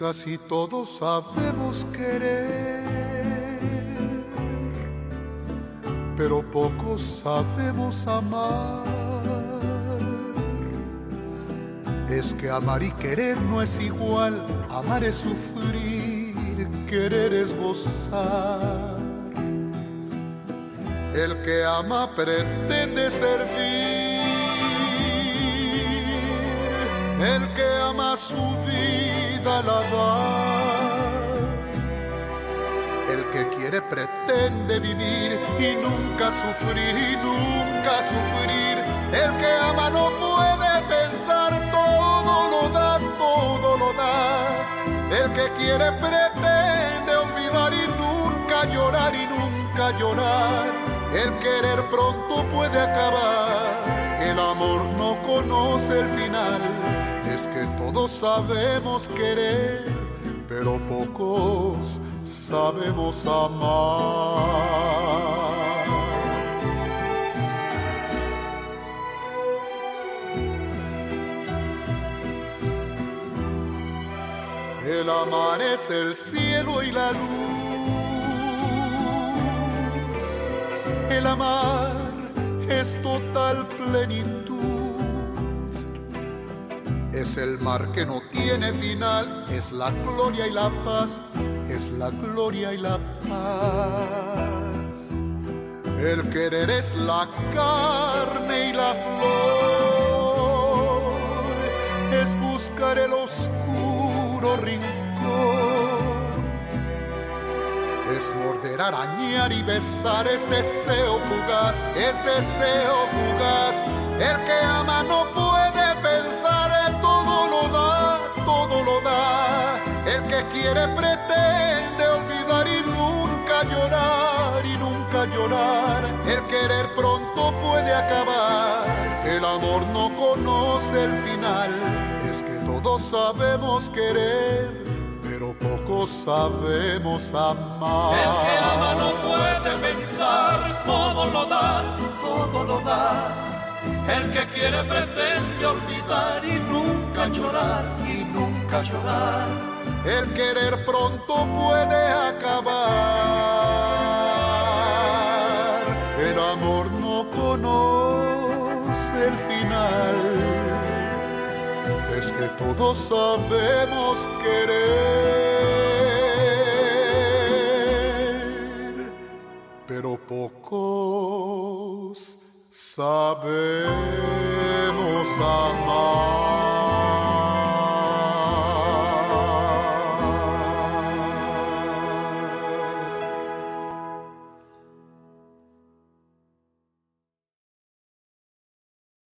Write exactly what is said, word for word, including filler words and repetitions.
Casi todos sabemos querer, pero pocos sabemos amar. Es que amar y querer no es igual, amar es sufrir, querer es gozar. El que ama pretende servir, el que ama su vida la da. El que quiere pretende vivir y nunca sufrir, y nunca sufrir. El que ama no puede pensar, todo lo da, todo lo da. El que quiere pretende olvidar y nunca llorar, y nunca llorar. El querer pronto puede acabar, el amor no conoce el final. Es que todos sabemos querer, pero pocos sabemos amar. El amar es el cielo y la luz. El amar es total plenitud. Es el mar que no tiene final, es la gloria y la paz, es la gloria y la paz. El querer es la carne y la flor, es buscar el oscuro rincón, es morder, arañar y besar, es deseo fugaz, es deseo fugaz. El que ama no puede pensar, todo lo da, todo lo da. El que quiere pretende olvidar y nunca llorar, y nunca llorar. El querer pronto puede acabar, el amor no conoce el final. Es que todos sabemos querer, pero pocos sabemos amar. El que ama no puede pensar, todo lo da, todo lo da. El que quiere pretende olvidar y nunca llorar, y nunca llorar. El querer pronto puede acabar, el amor no conoce el final. Es que todos sabemos querer, pero pocos sabemos amar.